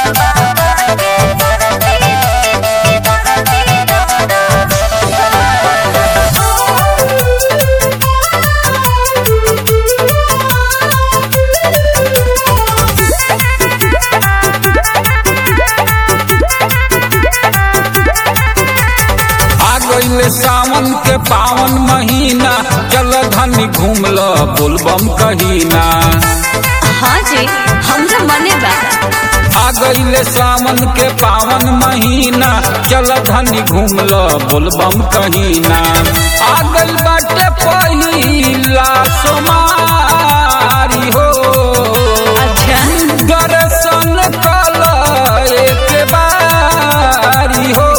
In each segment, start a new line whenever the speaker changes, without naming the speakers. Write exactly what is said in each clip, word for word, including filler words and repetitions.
सावन के पावन महीना चल धनी घूम ल बोलबम कहीना।
हाँ जी हमरा मने बा।
आ गईले सावन के पावन महीना चल धनी घूम ल बोलबम कहीना। आ गई बाटे पहिला सोमारी हो।
अच्छा
दर्शन कल एक बारी हो।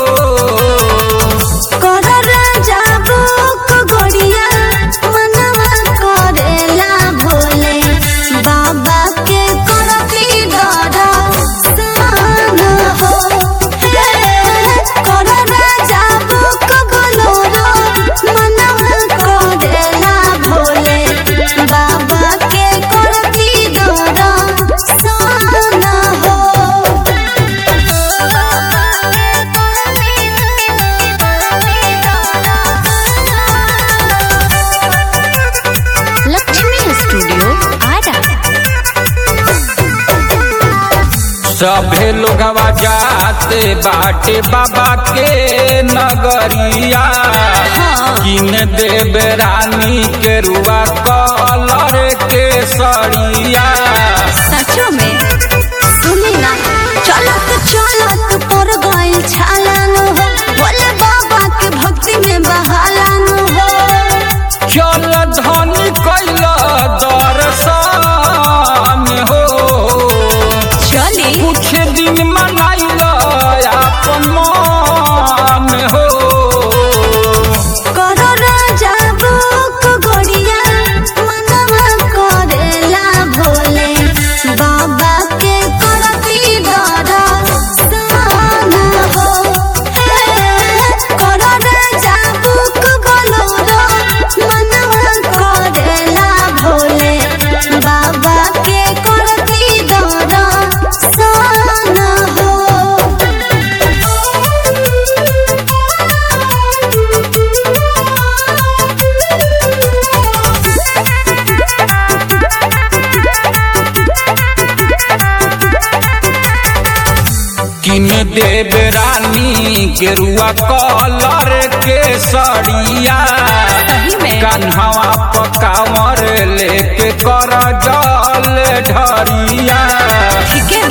सभे लोगवा जाते बाटे बाबा के नगरिया। किन देव रानी के रुआ कलर के सड़िया।
सचो में सुनी ना चलत चलत पर गइल छालन हो। बोले बाबा के भक्ति में बहालन हो।
चल धनी कैल दर्शन हो। कुछ दिन मनाइल अपन मन हो।
करो राजा बुक गोड़िया मनवा करेला भोले बाबा के करती दर्शन हो। करो राजा बुक गोलोरो मनवा करेला भोले बाबा के करती दर्शन हो।
किन देव रानी के रुआ कलर के सड़िया। कान्हवा पकावर लेके कर जल ढरिया।
ठीक है